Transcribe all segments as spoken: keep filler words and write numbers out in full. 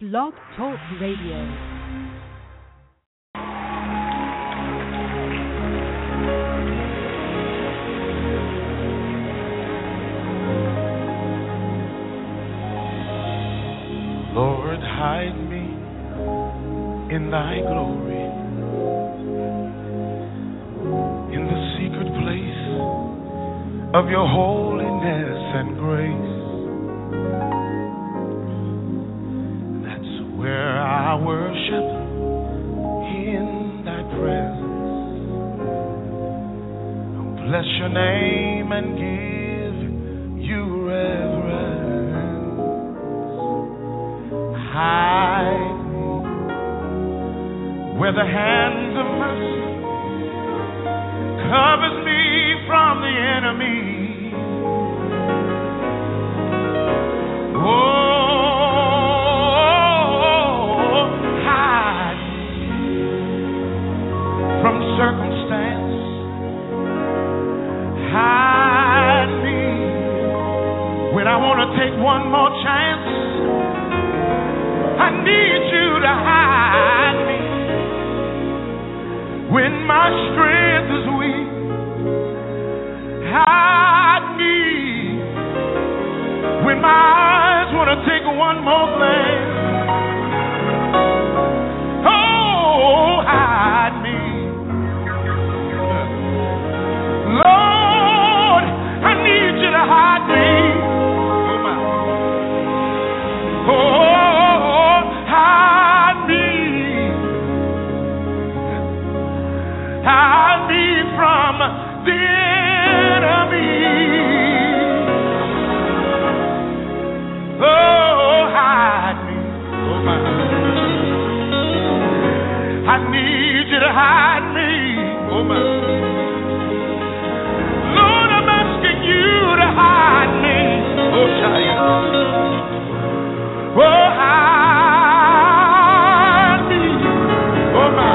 Blog Talk Radio. Lord, hide me in thy glory, in the secret place of your holiness and grace. That's where I worship in thy presence. I'll bless your name and give you reverence. Hide me where the hands of mercy covers me from the enemy. Oh, hide me from circumstance. Hide me when I want to take one more chance. I need you to hide me when my strength is weak. Hide me when my eyes want to take one more glance. Oh, hide me. Lord, I need you to hide me. Oh, hide me from the enemy. Oh, hide me. Oh, my. I need you to hide me. Oh, my. Lord, I'm asking you to hide me. Oh, child. Oh, hide me. Oh, my.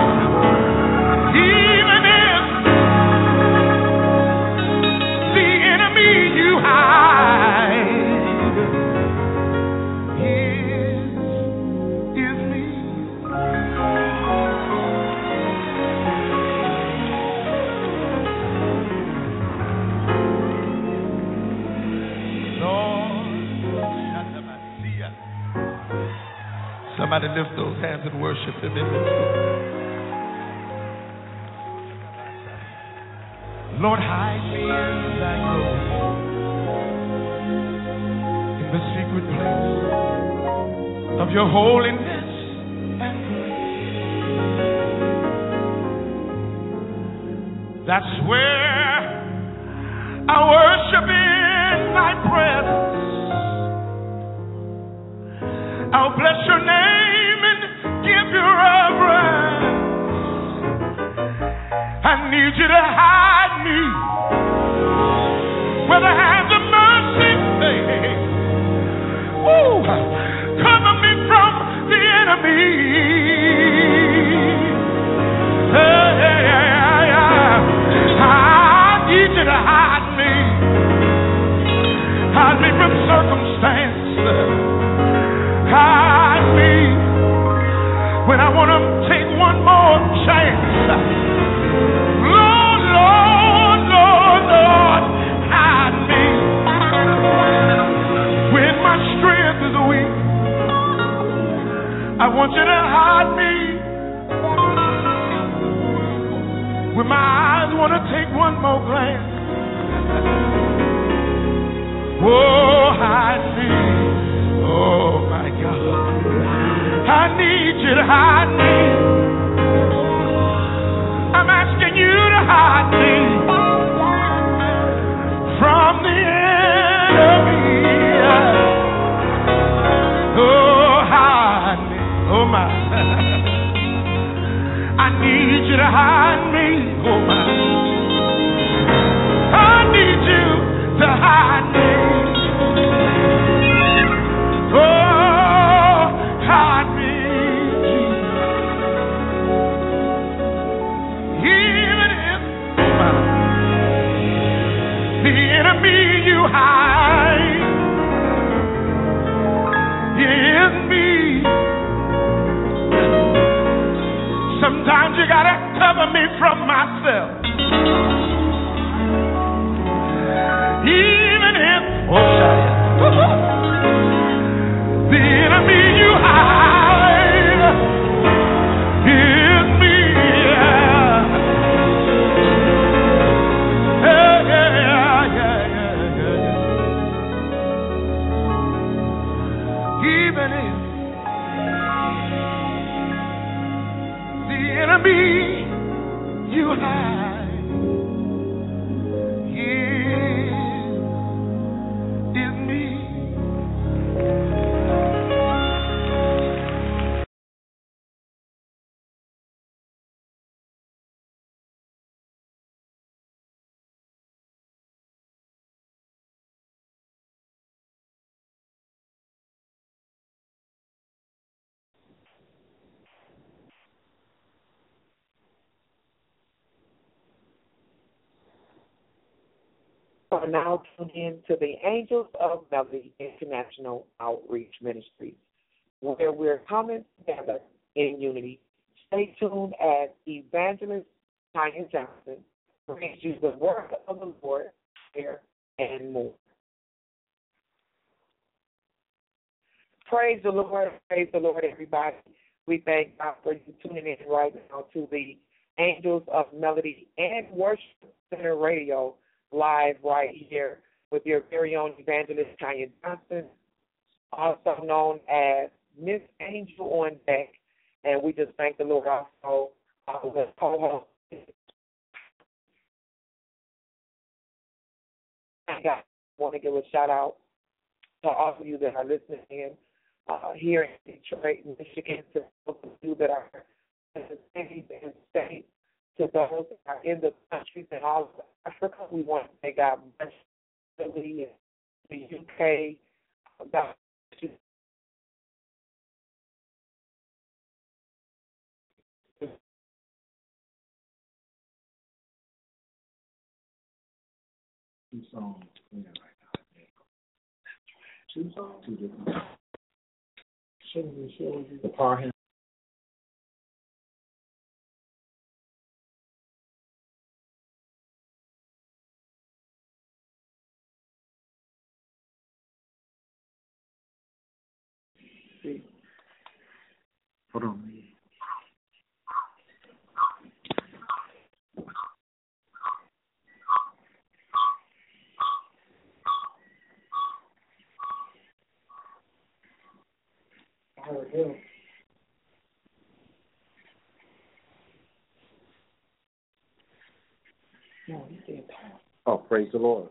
Somebody lift those hands and worship him in this. Lord, hide me in thy glory, in the secret place of your holiness and grace. That's where I worship in thy presence. I'll bless your name and give you reverence. I need you to hide me where the hands of mercy, hey, hey, hey. Woo, cover me from the enemy. Hey, hey, hey, hey, hey. I need you to hide me. Hide me from circumstance. Hide me when I want to take one more chance. Lord, Lord, Lord, Lord, hide me when my strength is weak. I want you to hide me when my eyes want to take one more glance. Oh, hide me. Oh, my God. I need you to hide me. I'm asking you to hide me from the enemy. Oh, hide me. Oh, my. I need you to hide me. Oh, my. I need you to hide me. Oh, hide me, Jesus. Even if the enemy you hide is me, enemy you hide is, is me. Are now tuned in to the Angels of Melody International Outreach Ministries, where we're coming together in unity. Stay tuned as Evangelist Tanya Johnson brings you the word of the Lord, prayer, and more. Praise the Lord, praise the Lord, everybody. We thank God for you tuning in right now to the Angels of Melody and Worship Center Radio, live right here with your very own evangelist, Tanya Johnson, also known as Miss Angel on Deck. And we just thank the Lord also uh, with co-host. I want to give a shout out to all of you that are listening in uh, here in Detroit, Michigan, to those of you that are in the cities and states, to those that are in the countries and all of Africa. We want to say God bless Italy and the U K. God bless you. Two songs. Yeah, right now. Two songs. Two different songs. Show me, show me the par hymn. See. Hold on. Oh, praise the Lord.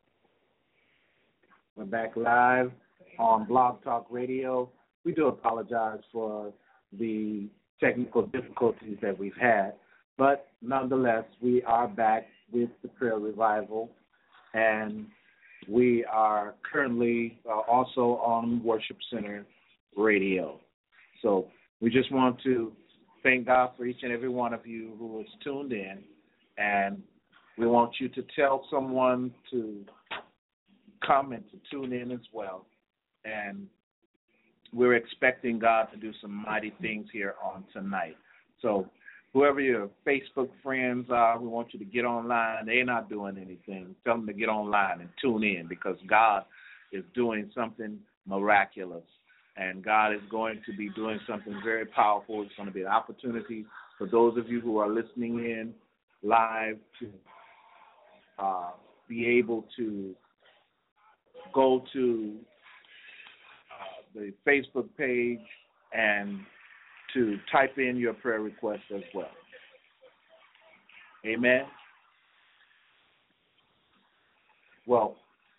We're back live on Blog Talk Radio. We do apologize for the technical difficulties that we've had, but nonetheless, we are back with the prayer revival, and we are currently uh, also on Worship Center Radio. So we just want to thank God for each and every one of you who is tuned in, and we want you to tell someone to come and to tune in as well. And we're expecting God to do some mighty things here on tonight. So whoever your Facebook friends are, we want you to get online. They're not doing anything. Tell them to get online and tune in, because God is doing something miraculous. And God is going to be doing something very powerful. It's going to be an opportunity for those of you who are listening in live to uh, be able to go to uh, the Facebook page and to type in your prayer request as well. Amen. Well,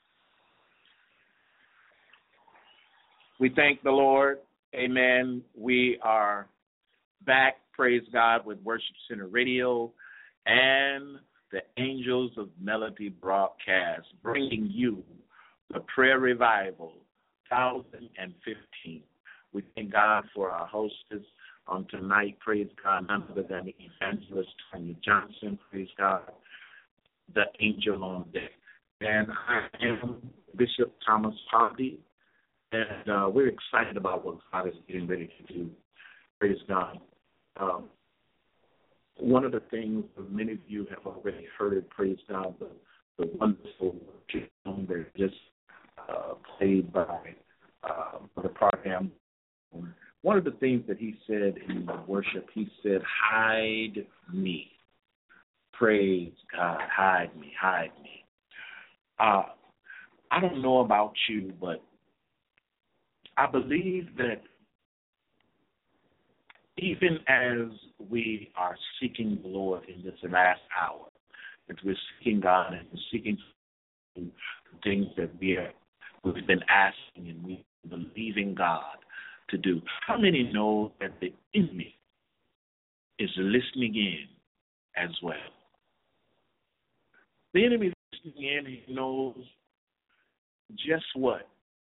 we thank the Lord. Amen. We are back, praise God, with Worship Center Radio and the Angels of Melody broadcast, bringing you the prayer revival two thousand fifteen. We thank God for our hostess on tonight, praise God, none other than the evangelist Tanya Johnson, praise God, the angel on deck. And I am Bishop Thomas Hardy, and uh, we're excited about what God is getting ready to do, praise God. Um, one of the things that many of you have already heard, praise God, the, the wonderful song that just uh, played by uh, Brother Parham. One of the things that he said in the worship, he said, hide me. Praise God, hide me, hide me. Uh, I don't know about you, but I believe that even as we are seeking the Lord in this last hour, that we're seeking God and we're seeking things that we are, we've been asking and we believing God to do. How many know that the enemy is listening in as well? The enemy is listening in. He knows just what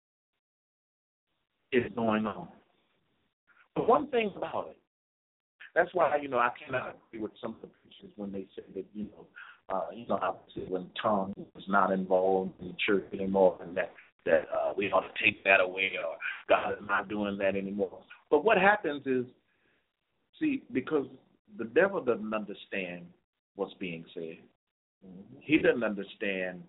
is going on. But one thing about it, that's why, you know, I cannot agree with some of the preachers when they say that, you know, uh, you know, obviously when Tom was not involved in the church anymore and that, that uh, we ought to take that away or God is not doing that anymore. But what happens is, see, because the devil doesn't understand what's being said. He doesn't understand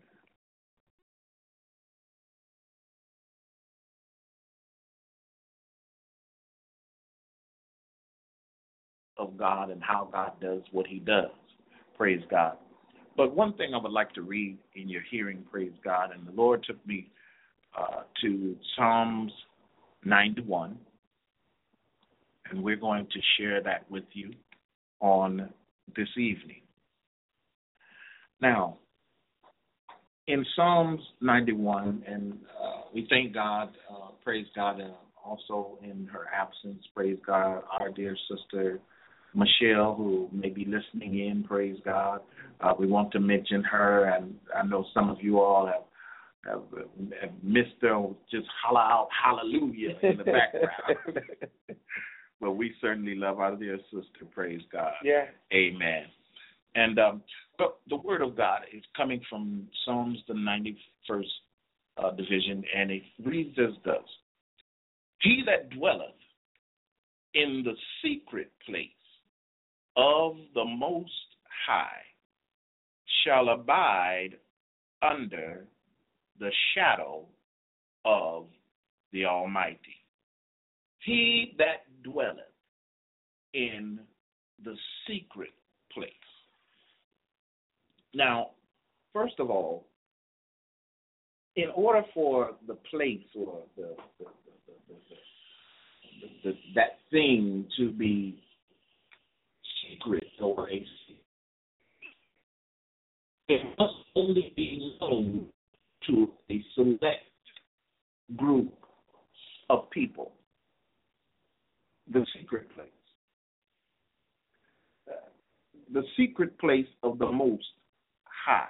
of God and how God does what he does. Praise God. But one thing I would like to read in your hearing, praise God, and the Lord took me uh, to Psalms ninety-one, and we're going to share that with you on this evening. Now, in Psalms ninety-one, and uh, we thank God, uh, praise God, uh, also in her absence, praise God, our dear sister Michelle, who may be listening in, praise God. Uh, we want to mention her, and I know some of you all have, have, have missed her, just holler out hallelujah in the background. But we certainly love our dear sister, praise God. Yeah. Amen. And um, but the word of God is coming from Psalms, the ninety-first uh, division, and it reads as thus: He that dwelleth in the secret place of the Most High shall abide under the shadow of the Almighty. He that dwelleth in the secret place. Now, first of all, in order for the place or the, the, the, the, the, the that thing to be secret or a secret, it must only be known to a select group of people. The secret place. Uh, the secret place of the Most High.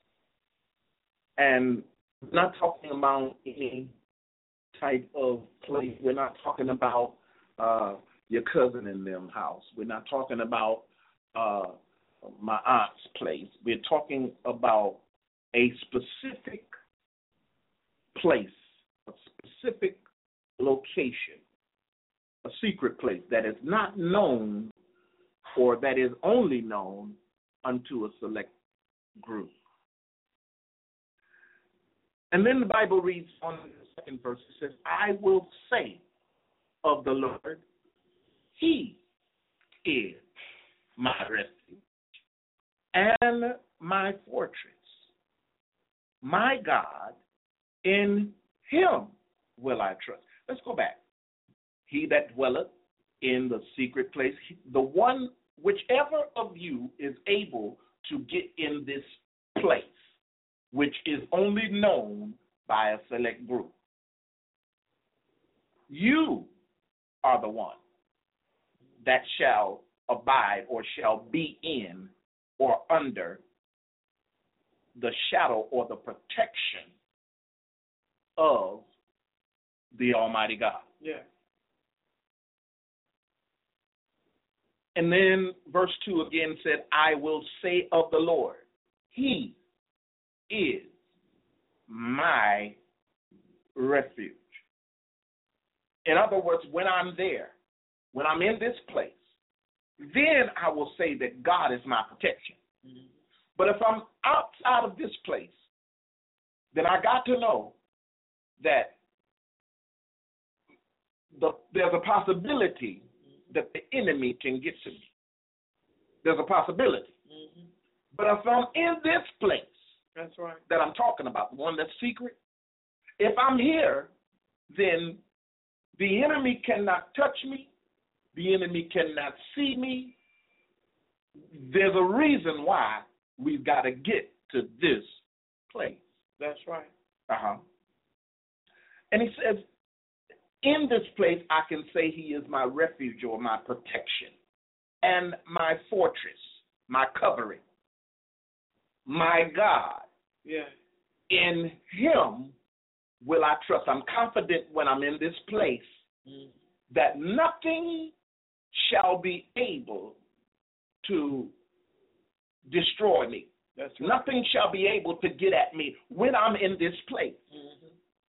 And we're not talking about any type of place. We're not talking about uh, your cousin in them house. We're not talking about uh, my aunt's place. We're talking about a specific place, a specific location, a secret place that is not known or that is only known unto a select group. And then the Bible reads on the second verse, it says, I will say of the Lord, He is my refuge and my fortress, my God, in Him will I trust. Let's go back. He that dwelleth in the secret place, the one, whichever of you is able to get in this place, which is only known by a select group. You are the one that shall abide or shall be in or under the shadow or the protection of the Almighty God. Yeah. And then verse two again said, I will say of the Lord, He is my refuge. In other words, when I'm there, when I'm in this place, then I will say that God is my protection. Mm-hmm. But if I'm outside of this place, then I got to know that the, there's a possibility that the enemy can get to me. There's a possibility. Mm-hmm. But if I'm in this place, that's right, that I'm talking about, the one that's secret, if I'm here, then the enemy cannot touch me. The enemy cannot see me. There's a reason why we've got to get to this place. That's right. Uh-huh. And he says, in this place, I can say he is my refuge or my protection and my fortress, my covering, my God. Yeah. In him will I trust. I'm confident when I'm in this place mm. that nothing shall be able to destroy me. That's right. Nothing shall be able to get at me when I'm in this place. Mm-hmm.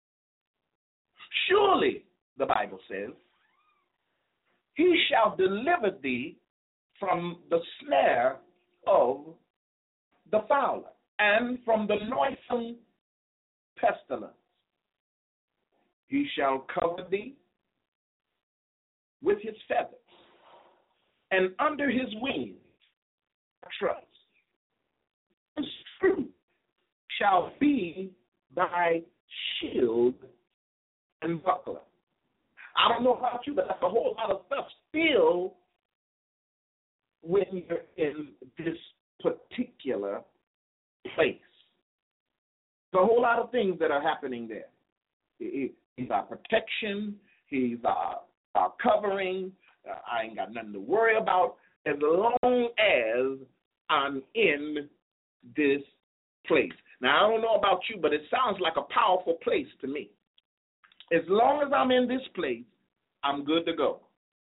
Surely, the Bible says, he shall deliver thee from the snare of the fowler and from the noisome pestilence. He shall cover thee with his feathers, and under his wings trust. His truth shall be thy shield and buckler. I don't know about you, but that's a whole lot of stuff still when you're in this particular place. There's a whole lot of things that are happening there. He's our protection. He's our, our covering. Uh, I ain't got nothing to worry about as long as I'm in this place. Now, I don't know about you, but it sounds like a powerful place to me. As long as I'm in this place, I'm good to go.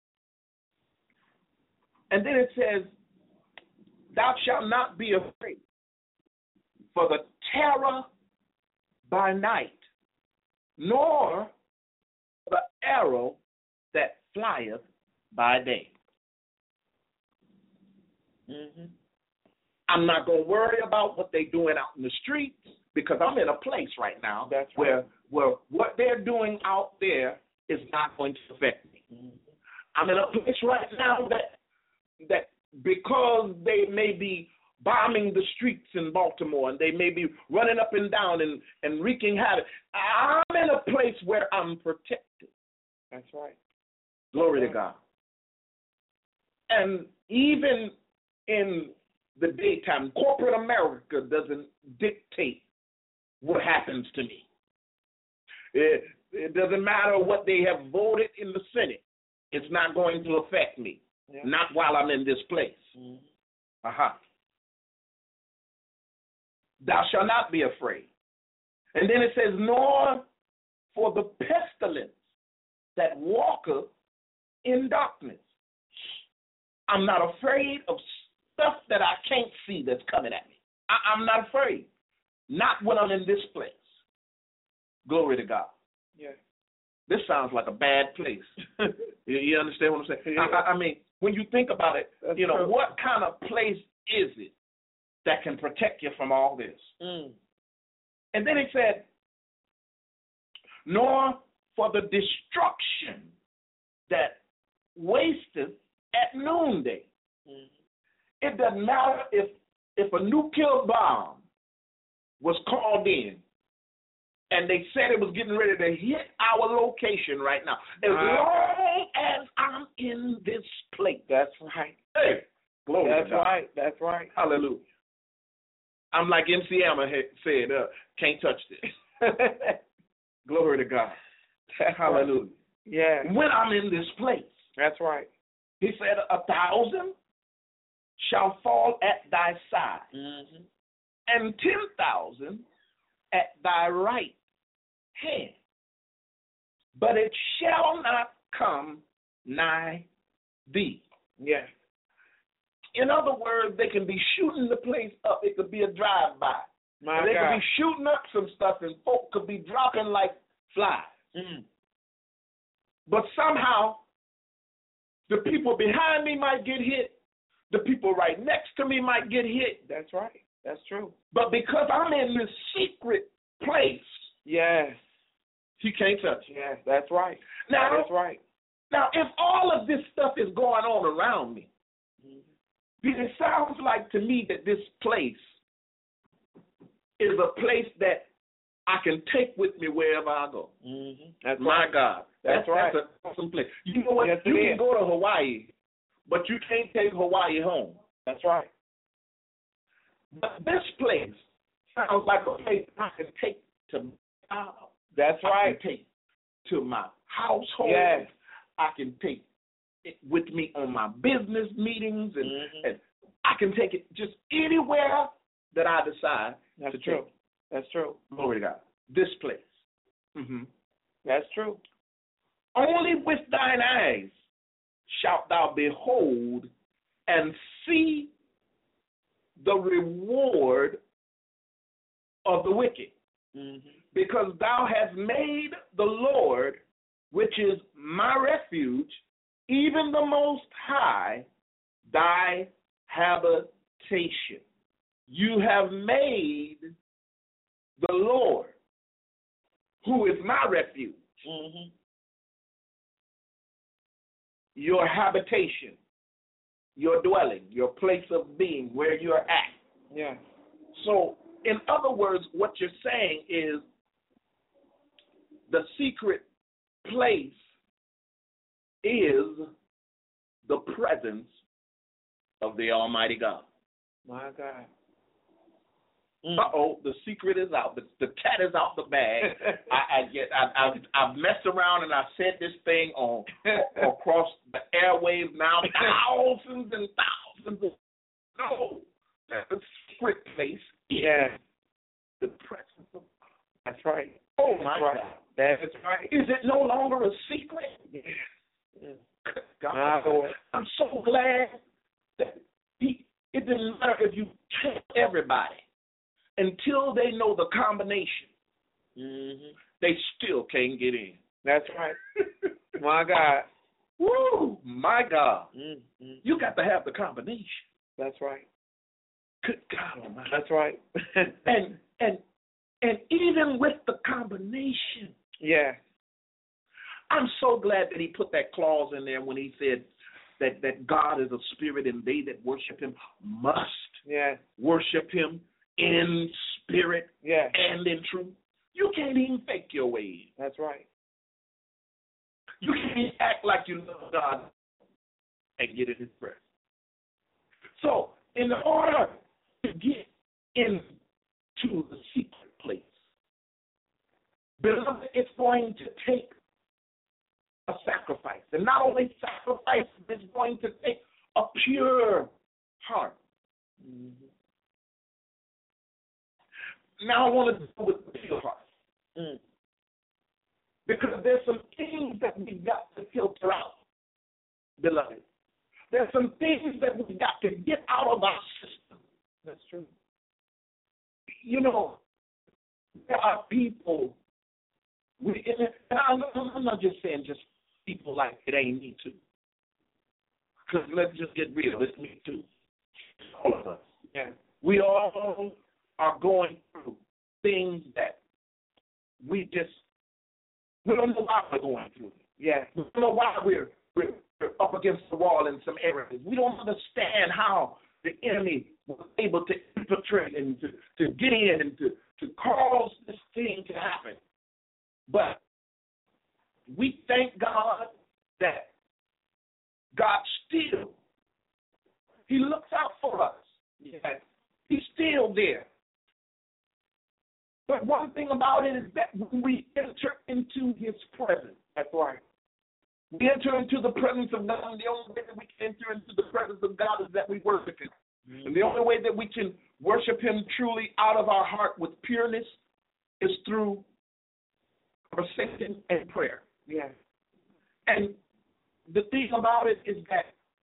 And then it says, thou shalt not be afraid for the terror by night, nor the arrow that flieth by day. Mm-hmm. I'm not going to worry about what they're doing out in the streets because I'm in a place right now That's where, right. where what they're doing out there is not going to affect me. Mm-hmm. I'm in a place right now that that because they may be bombing the streets in Baltimore and they may be running up and down and, and wreaking havoc, I'm in a place where I'm protected. That's right. Glory That's to right. God. And even in the daytime, corporate America doesn't dictate what happens to me. It, it doesn't matter what they have voted in the Senate. It's not going to affect me. Yeah. Not while I'm in this place. Mm-hmm. Uh-huh. Thou shalt not be afraid. And then it says, nor for the pestilence that walketh in darkness. I'm not afraid of stuff that I can't see that's coming at me. I, I'm not afraid. Not when I'm in this place. Glory to God. Yeah. This sounds like a bad place. you, you understand what I'm saying? Yeah. I, I mean, when you think about it, That's you know, true. what kind of place is it that can protect you from all this? Mm. And then it said, nor for the destruction that wasteth at noonday. Mm. It doesn't matter if if a nuclear bomb was called in and they said it was getting ready to hit our location right now. As wow. long as I'm in this place. That's right. Hey, glory That's to God. right. That's right. Hallelujah. I'm like M C Hammer said, uh, can't touch this. Glory to God. That's Hallelujah. Right. Yeah. When I'm in this place. That's right. He said, a thousand shall fall at thy side, mm-hmm. and ten thousand at thy right hand, but it shall not come nigh thee. Yeah. In other words, they can be shooting the place up. It could be a drive-by. My they God. could be shooting up some stuff, and folk could be dropping like flies. Mm. But somehow, the people behind me might get hit. The people right next to me might get hit. That's right. That's true. But because I'm in this secret place, yes, he can't touch it. Yes, that's right. Now, that's right. Now, if all of this stuff is going on around me, mm-hmm. then it sounds like to me that this place is a place that I can take with me wherever I go. Mm-hmm. That's My right. God. That's, That's, right. That's an awesome place. You know what? Yes, you it can is. go to Hawaii, but you can't take Hawaii home. That's right. But this place sounds like a place I can take to my job. That's I right. can take to my household. Yes. I can take it with me on my business meetings, and, Mm-hmm. and I can take it just anywhere that I decide That's to true. take. That's true. Glory to God. This place. Mm-hmm. That's true. Only with thine eyes shalt thou behold and see the reward of the wicked, Mm-hmm. because thou hast made the Lord, which is my refuge, even the Most High, thy habitation. You have made the Lord, who is my refuge, Mm-hmm. your habitation, your dwelling, your place of being, where you're at. Yeah. So, in other words, what you're saying is the secret place is the presence of the Almighty God. My God. Uh-oh, the secret is out. The, the cat is out the bag. I, I get, I, I've, I've messed around and I've said this thing on across the airwaves now, thousands and thousands of. No, the secret place is Yeah. the presence of God. That's right. Oh my That's right. God! That's right. Is it no longer a secret? Yeah. Yeah. God, My Lord. I'm so glad that he. It didn't matter if you tell everybody. Until they know the combination, Mm-hmm. they still can't get in. That's right. My God. Woo! My God. Mm-hmm. You got to have the combination. That's right. Good God Almighty. That's right. And and and even with the combination, yeah. I'm so glad that he put that clause in there when he said that, that God is a spirit and they that worship him must Yeah. worship him in spirit Yeah. and in truth. You can't even fake your way in. That's right. You can't act like you love God and get in his presence. So, in order to get into the secret place, beloved, it's going to take a sacrifice. And not only sacrifice, it's going to take a pure heart. Mm-hmm. Now I want to deal with the pure heart. Mm. Because there's some things that we've got to filter out, beloved. There's some things that we've got to get out of our system. That's true. You know, there are people, we, and I'm, I'm not just saying just people like it ain't me too. Because let's just get real, it's me too. All of us. Yeah. We all are going through things that we just, we don't know why we're going through it. Yeah. We don't know why we're, we're, we're up against the wall in some areas. We don't understand how the enemy was able to infiltrate and to, to get in and to, to cause this thing to happen. But we thank God that God still, he looks out for us. Yeah. He's still there. But one thing about it is that when we enter into his presence, That's right. we enter into the presence of God, and the only way that we can enter into the presence of God is that we worship him. Mm-hmm. And the only way that we can worship him truly out of our heart with pureness is through conversation and prayer. Yeah. And the thing about it is that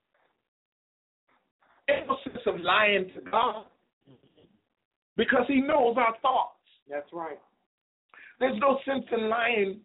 there's no sense of lying to God because he knows our thoughts. That's right. There's no sense in lying.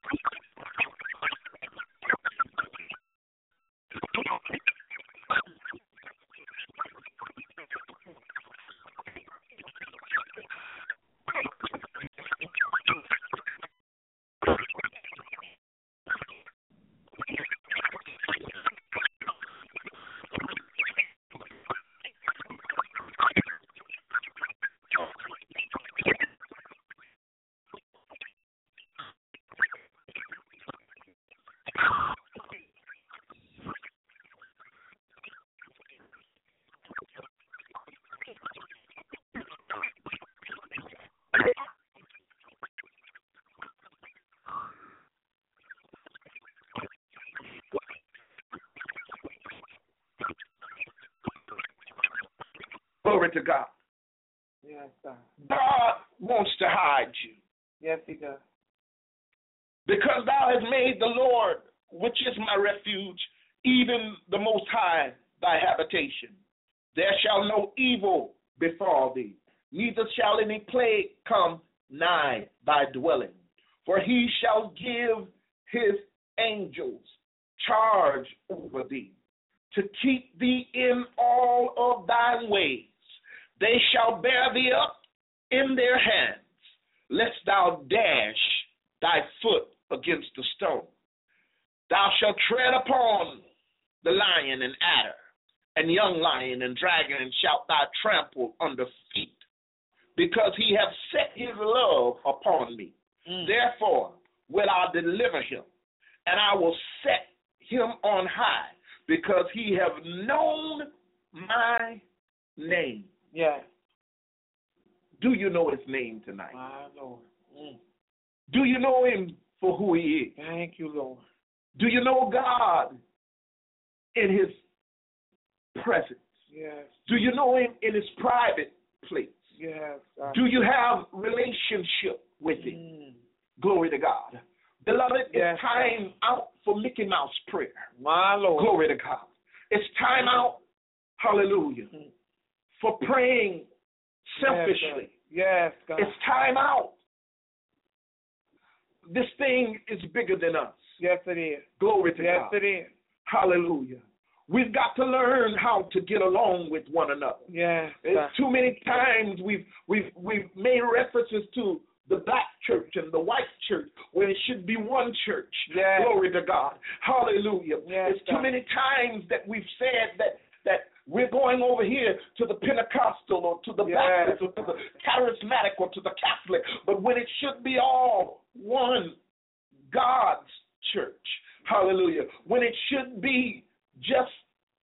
Glory to God. Yes, God. God wants to hide you. Yes, he does. Because thou hast made the Lord, which is my refuge, even the Most High, thy habitation. There shall no evil befall thee, neither shall any plague come nigh thy dwelling. For he shall give his angels charge over thee, to keep thee in all of thy ways. They shall bear thee up in their hands, lest thou dash thy foot against a stone. Thou shalt tread upon the lion and adder, and young lion and dragon, and shalt thou trample under feet, because he hath set his love upon me. Mm. Therefore will I deliver him, and I will set him on high, because he have known my name. Yes. Do you know his name tonight? My Lord. Mm. Do you know him for who he is? Thank you, Lord. Do you know God in his presence? Yes. Do you know him in his private place? Yes. God. Do you have relationship with him? Mm. Glory to God. Beloved, yes, it's time God. out for Mickey Mouse prayer. My Lord. Glory to God. It's time out, hallelujah, mm. for praying selfishly. Yes, God. It's time out. This thing is bigger than us. Yes, it is. Glory to yes, God. Yes, it is. Hallelujah. We've got to learn how to get along with one another. Yes. It's too many times we've we've we've made references to the black church and the white church when it should be one church. Yes. Glory to God. Hallelujah. Yes, it's too God. many times that we've said that that we're going over here to the Pentecostal or to the yes. Baptist or to the Charismatic or to the Catholic, but when it should be all one God's church. Hallelujah. When it should be just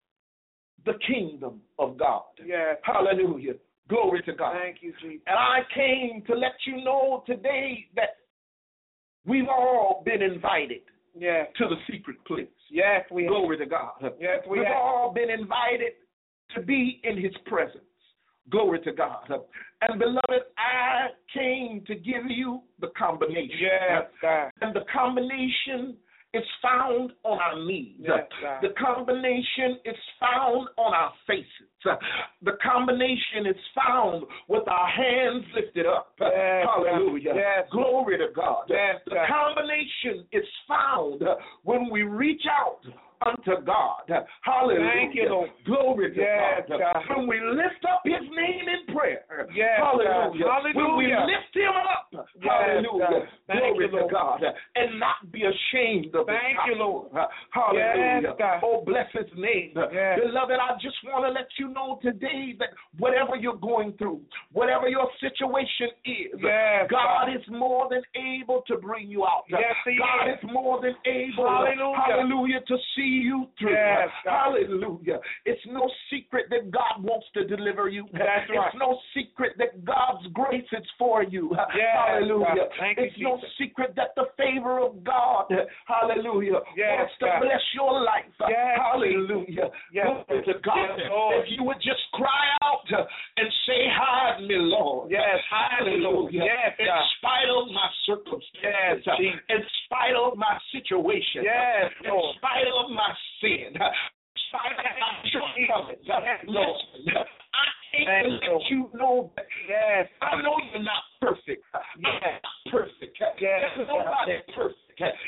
the kingdom of God. Yes. Hallelujah. Glory to God. Thank you, Jesus. And I came to let you know today that we've all been invited yes. to the secret place. Yes, we have. Glory to God. Yes, we we've have. all been invited to be in his presence. Glory to God. And beloved, I came to give you the combination. Yes, God. And the combination is found on our knees. Yes, God. The combination is found on our faces. The combination is found with our hands lifted up. Yes, hallelujah. Yes. Glory to God. Yes, the combination is found when we reach out unto God. Hallelujah. Thank you, Lord. Glory to yes, God. God. When we lift up his name in prayer. Yes, hallelujah. God. Hallelujah. When we lift him up. Yes, hallelujah. you, Glory to Lord. God. And not be ashamed of it. Thank you, Lord. Hallelujah. Yes, God. Oh, bless his name. Yes. Beloved, I just want to let you know today that whatever you're going through, whatever your situation is, yes, God, God is more than able to bring you out. Yes, he God is. is more than able, hallelujah, hallelujah, to see you through. Yes, hallelujah. It's no secret that God wants to deliver you. That's right. It's no secret that God's grace is for you. Yes, hallelujah. Thank it's you, no Jesus. secret that the favor of God, hallelujah, yes, wants to God. bless your life. Yes, hallelujah. Yes, Glory to God. Yes, if you would just cry out and say, hide me, Lord. Yes, hallelujah. Yes, in God. spite of my circumstances, yes, in spite of my situation, yes, in Lord. spite of my sin, in spite of my shortcomings, yes, Lord. I can't let you know that yes. I know you're not perfect. Yes. I'm not perfect. Yes. There's nobody perfect.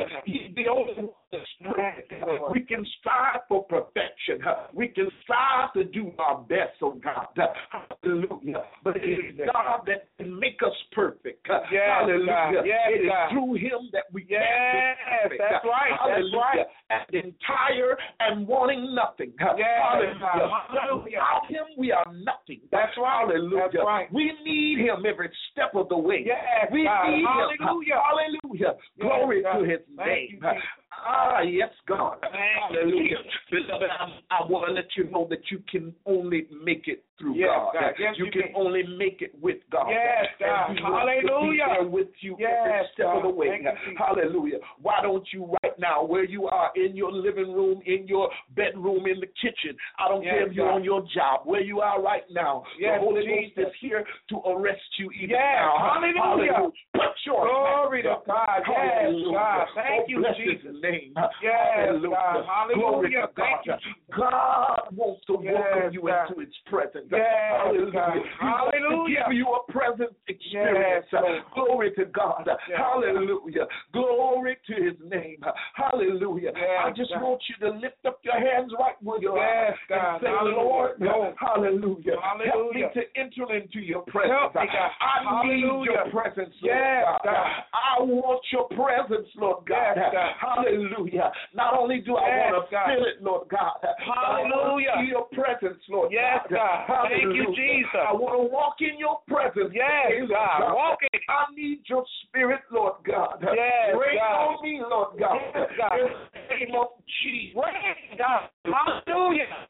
He's the only one that's perfect. We can strive for perfection. We can strive to do our best, oh God. Hallelujah. But it is God that can make us perfect. Yes, Hallelujah. yes, it is God. through Him that we yes, can be perfect. That's right. Hallelujah. That's right. And entire and wanting nothing. Yes, Hallelujah. hallelujah. Without Him, we are nothing. That's right. Hallelujah. That's right. We need Him every step of the way. Yes, we God. need Hallelujah. Him. Hallelujah. Yes, Glory God. to His Thank name. you, Jesus. Ah, yes, God. Thank Hallelujah. Beloved, I, I want to let you know that you can only make it through Yes, God. God. Yes, you you can can. only make it with God. Yes, God. And He wants to be Hallelujah. there with you Yes, every step God. of the way. Thank you, Jesus. Hallelujah. Why don't you right now, where you are, in your living room, in your bedroom, in the kitchen, I don't Yes, care if you're God. on your job, where you are right now, Yes, the Holy Jesus. Ghost is here to arrest you even Yes, now. hallelujah. Put your Glory hands to up. God. Yes, Hallelujah. God. Thank Oh, you, bless Jesus. His name. Yes, Hallelujah. God. Glory Hallelujah. to Thank God. you, Jesus. God wants to Yes, welcome you God. into His presence. Yes, Hallelujah. God. He wants to Hallelujah. give you a present experience. Yes, Lord. Glory to God. Yes, Hallelujah. Glory to His name. Hallelujah. Yes, I just God. want you to lift up your hands right where you Yes, are God. and say, Hallelujah. Lord, Lord. hallelujah. Help me Hallelujah. to enter into your presence. Help me, God. I need Hallelujah. your presence, Lord Yes, God. God. I want your presence, Lord God. Yes, God. Hallelujah. Not only do I Yes, want to God. feel it, Lord God, but I want to Hallelujah. see your presence, Lord Yes, God. God. Thank you, Hallelujah. Jesus. I want to walk in your presence. Yes, today, Lord God. Walk in. I need your spirit, Lord God. Yes, Rain God. on me, Lord God. Yes, God. In the name of Jesus. Praise God. Hallelujah.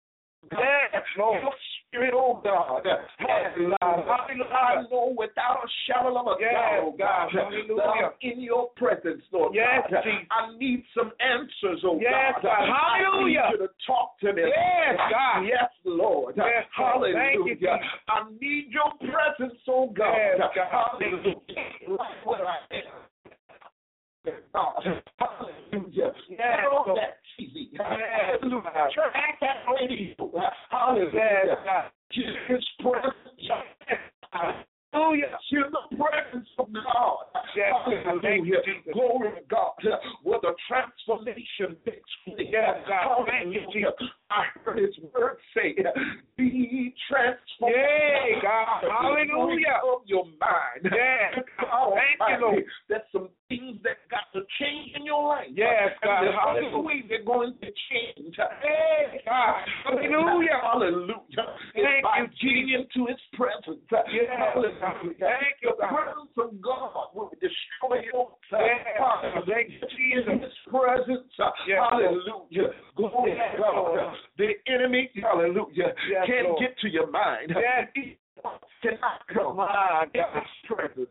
Yes, Lord. Your spirit, oh God. Yes, God. Hallelujah. I know without a shadow of a Yes, doubt, oh God. God, Hallelujah. that I'm in your presence, Lord Yes, God. Jesus. I need some answers, oh Yes, God. God. I Hallelujah. need you to talk to me. Yes, God. Yes, Lord. Yes, Lord. Hallelujah. Thank you, Jesus. I need your presence, oh God. Yes, God. Hallelujah. Right where I am. God. Hallelujah. Yes, Turn on Lord. that T V. Yes, Hallelujah. God. Turn back that radio. Hallelujah. Yes, God. His presence. Hallelujah. Hear the presence of God. Yes, thank you, Hallelujah. Jesus. Glory to God. Where the transformation takes place. Yes, God. Thank you, Hallelujah. Jesus. I heard His word say, be transformed. Yay, God. Hallelujah. Of your mind. Yes. God Thank you, Almighty, Lord. There's some things that got to change in your life. Yes, God. And the only Hallelujah. way they're going to change. Hey, God. Hallelujah. Hallelujah. Thank It's by you, getting into His presence. Yes. Hallelujah. Thank you, The God. presence of God will destroy your Yes. Hallelujah. Thank you, Jesus. In His presence. Yes, Hallelujah. Glory Yes, to God. Lord. The enemy, hallelujah, Yes, can't Lord. get to your mind. Yes. He cannot come My in God. His presence.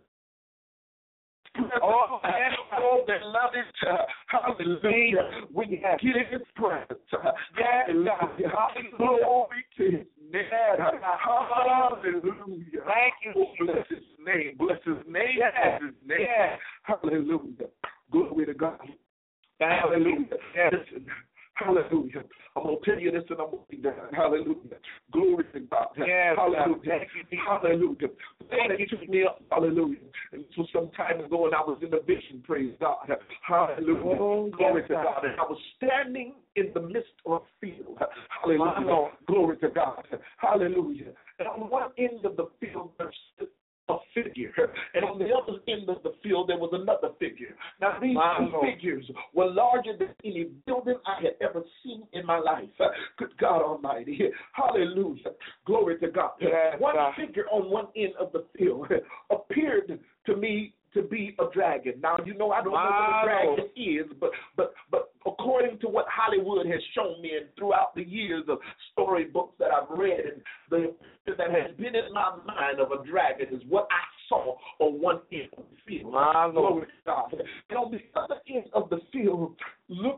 Oh, yes. Oh, beloved, uh, hallelujah. When you Yes. get in His presence, uh, Yes. hallelujah. Hallelujah. Glory to His name. Yes. Hallelujah. Thank you, Oh, Jesus. bless His name. Bless His name. Yes. Bless His name. Yes. Hallelujah. Glory to God. Thank you. Hallelujah. Yes. Listen. Hallelujah. I'm going to tell you this and I'm going to be done. Hallelujah. Glory to God. Yes, Hallelujah. God. Thank you, Jesus. Hallelujah. Thank It took me up. Hallelujah. And this was some time ago and I was in a vision. Praise God. Hallelujah. Oh, Glory yes, to God. God. And I was standing in the midst of a field. Hallelujah. My Lord. Glory to God. Hallelujah. And on one end of the field, there's a figure, and on the other end of the field there was another figure. Now these My two Lord. figures were larger than any building I had ever seen in my life. Good God Almighty, Hallelujah, glory to God. Yes, one God. figure on one end of the field appeared to me to be a dragon. Now you know I don't know what My a dragon Lord. is, but but but according to what Hollywood has shown me and throughout the years of storybooks that I've read, and the that has been in my mind of a dragon is what I saw on one end of the field. My Lord. Glory to God. And on the other end of the field, look.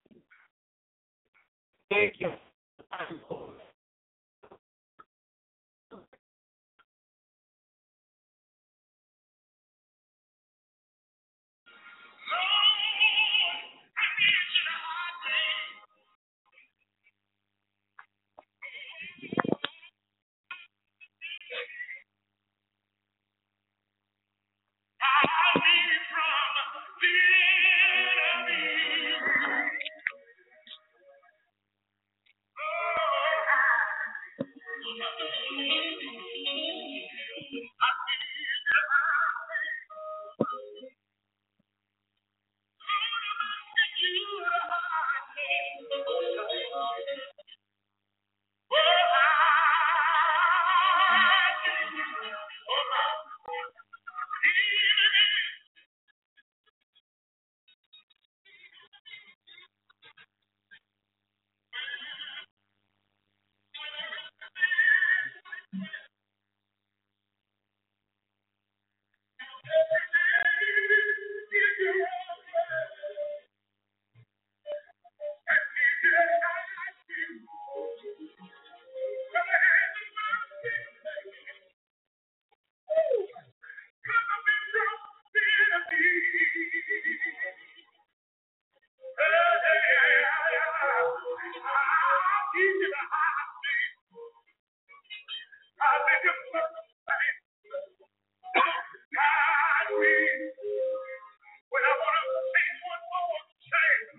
Thank you. I from the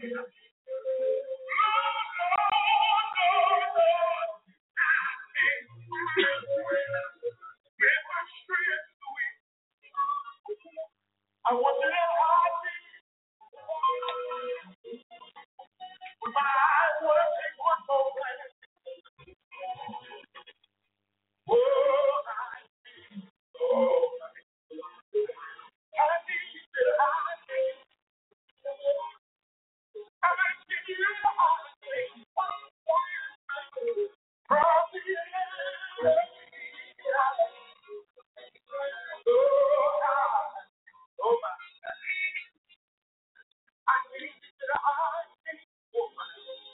I want you to hide me with my eyes wide take one more glance. Oh, I need, oh, I need you to hide me. I'm asking you to hide me from the enemy. Oh, God. Oh, my. I need you to hide me. Oh, my.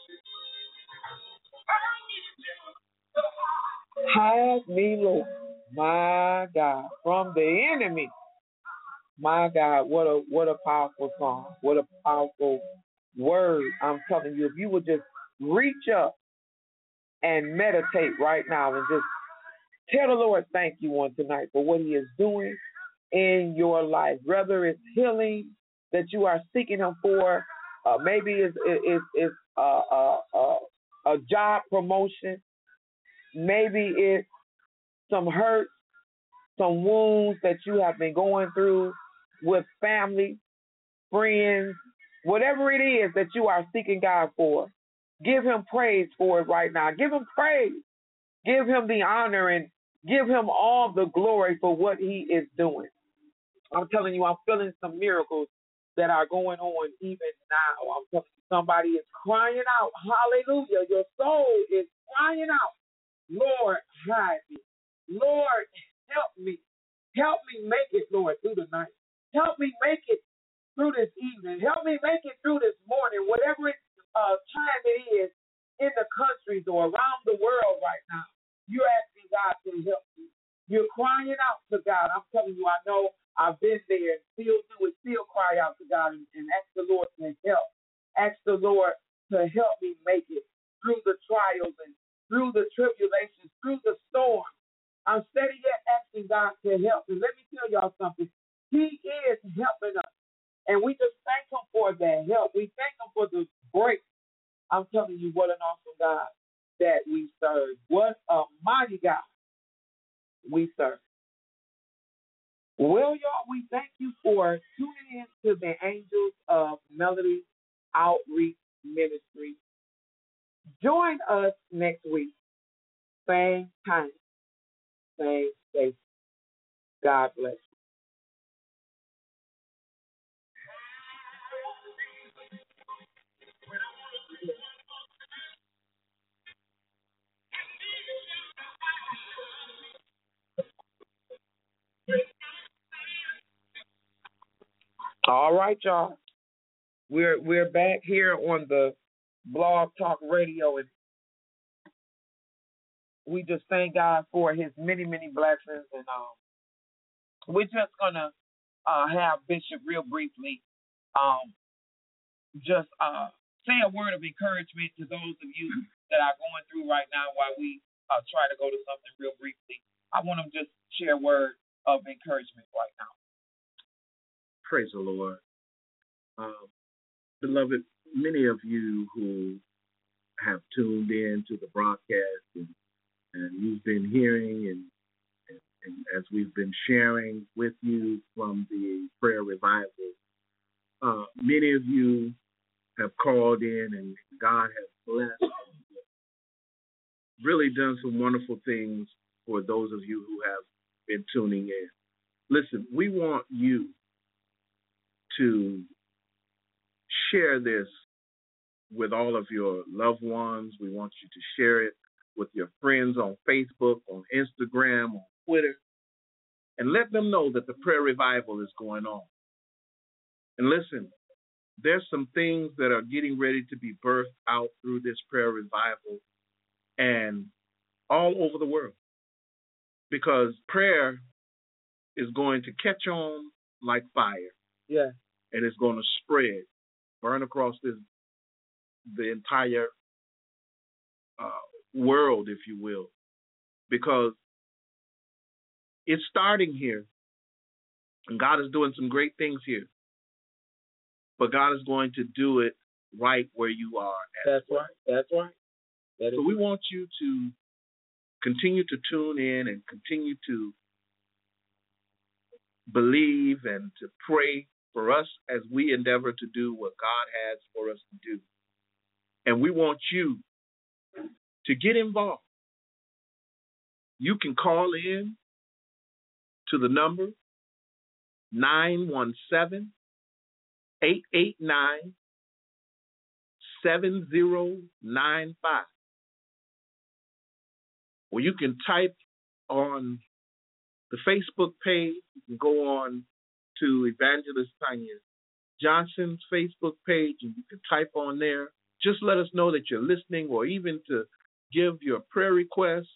Hide me, Lord, my God, from the enemy. My God, what a what a powerful song. What a powerful word. I'm telling you, if you would just reach up and meditate right now and just tell the Lord thank you on tonight for what he is doing in your life. Whether it's healing that you are seeking him for, uh, maybe it's, it's, it's uh, uh, uh, a job promotion, maybe it's some hurt, some wounds that you have been going through with family, friends, whatever it is that you are seeking God for. Give him praise for it right now. Give him praise. Give him the honor and give him all the glory for what he is doing. I'm telling you, I'm feeling some miracles that are going on even now. I'm telling you, somebody is crying out, hallelujah. Your soul is crying out, Lord, hide me. Lord, help me. Help me make it, Lord, through the night. Help me make it through this evening. Help me make it through this morning, whatever it, uh, time it is in the countries or around the world right now. You're asking God to help you. You're crying out to God. I'm telling you, I know I've been there and still do it, still cry out to God and, and ask the Lord to help. Ask the Lord to help me make it through the trials and through the tribulations, through the storm. I'm steady yet asking God to help. And let me tell y'all something. He is helping us. And we just thank him for that help. We thank him for the break. I'm telling you, what an awesome God that we serve. What a mighty God we serve. Well, y'all, we thank you for tuning in to the Angels of Melody Outreach Ministry. Join us next week. Same time, same station. God bless you. All right, y'all. We're we're back here on the Blog Talk Radio, and we just thank God for his many, many blessings. And um, we're just gonna uh, have Bishop real briefly um, just uh, say a word of encouragement to those of you that are going through right now while we uh, try to go to something real briefly. I want to just share a word of encouragement right now. Praise the Lord. Uh, beloved, many of you who have tuned in to the broadcast and, and you've been hearing and, and, and as we've been sharing with you from the prayer revival, uh, many of you have called in and God has blessed, really done some wonderful things for those of you who have been tuning in. Listen, we want you to share this with all of your loved ones. We want you to share it with your friends on Facebook, on Instagram, on Twitter, and let them know that the prayer revival is going on. And listen, there's some things that are getting ready to be birthed out through this prayer revival and all over the world, because prayer is going to catch on like fire. Yeah. And it's going to spread, burn across this the entire uh, world, if you will, because it's starting here, and God is doing some great things here. But God is going to do it right where you are. That's well. right. That's right. That so we right. want you to continue to tune in and continue to believe and to pray for us as we endeavor to do what God has for us to do. And we want you to get involved. You can call in to the number nine one seven, eight eight nine, seven zero nine five. Or you can type on the Facebook page. You can go on to Evangelist Tanya Johnson's Facebook page, and you can type on there. Just let us know that you're listening, or even to give your prayer request.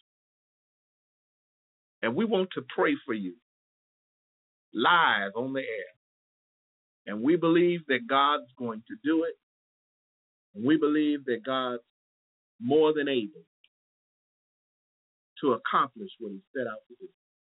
And we want to pray for you live on the air. And we believe that God's going to do it. And we believe that God's more than able to accomplish what he set out to do.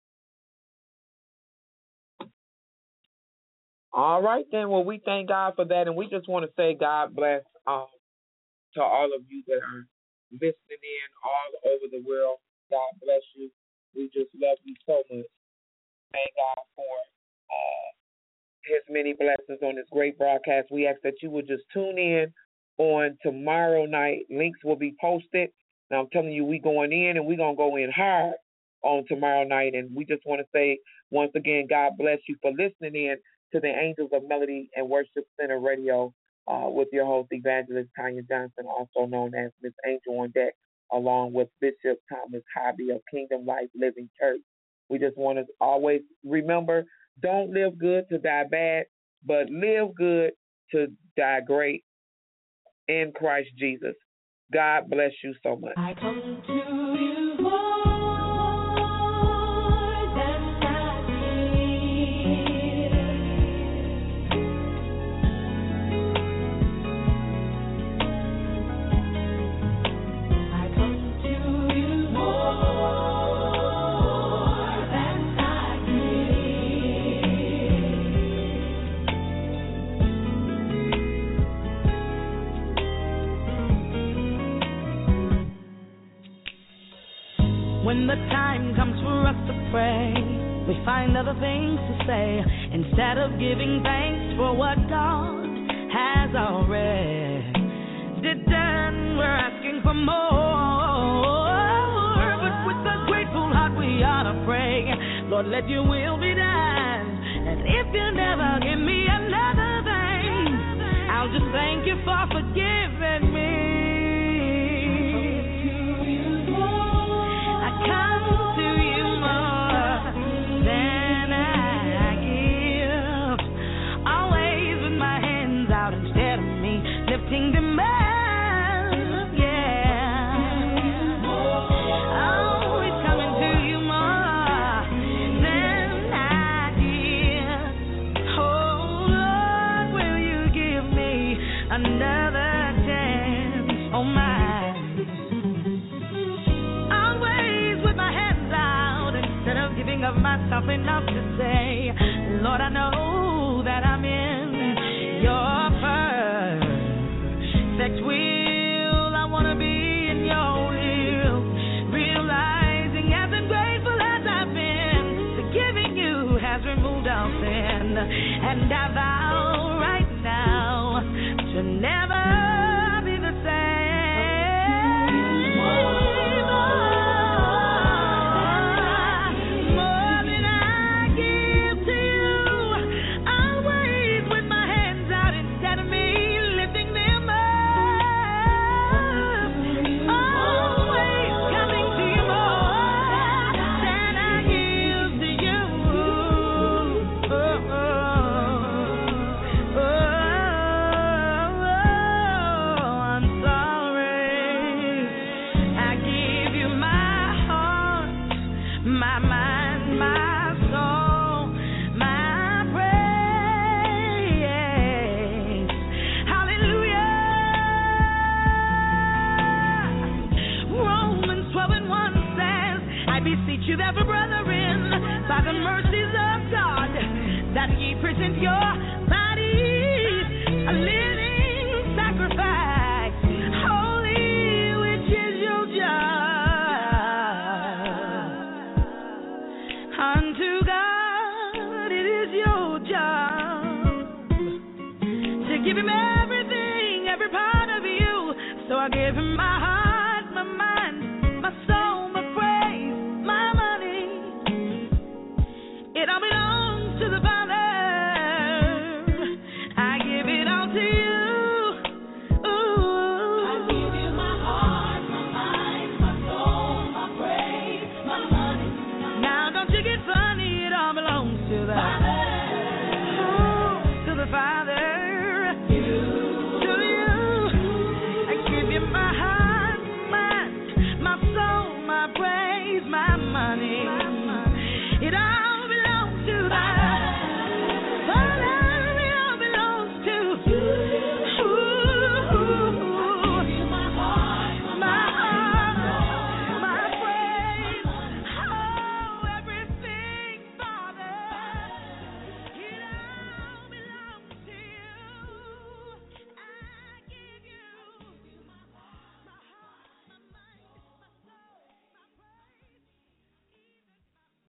All right, then. Well, we thank God for that. And we just want to say God bless um, to all of you that are listening in all over the world. God bless you. We just love you so much. Thank God for uh, his many blessings on this great broadcast. We ask that you would just tune in on tomorrow night. Links will be posted. Now, I'm telling you, we going in, and we're going to go in hard on tomorrow night. And we just want to say, once again, God bless you for listening in to the Angels of Melody and Worship Center Radio uh, with your host, Evangelist Tanya Johnson, also known as Miss Angel on Deck, along with Bishop Thomas Hobby of Kingdom Life Living Church. We just want to always remember, don't live good to die bad, but live good to die great in Christ Jesus. God bless you so much. I come to you more than I give. I come to you more than I When the time comes for us to pray, we find other things to say instead of giving thanks for what God has already done. We're asking for more, but with a grateful heart we ought to pray, Lord, let your will be done. And if you never give me another thing, I'll just thank you for forgiving me. Lifting demands, yeah. Always coming to you more than I give. Oh Lord, will you give me another chance? Oh my. Always with my hands out instead of giving up myself enough to say, Lord, I know that I'm in your perfect will. I want to be in your will, realizing as grateful as I've been, the giving you has removed all sin, and I vow right now to never be the same. More than I everything, every part of you. So I give him my heart.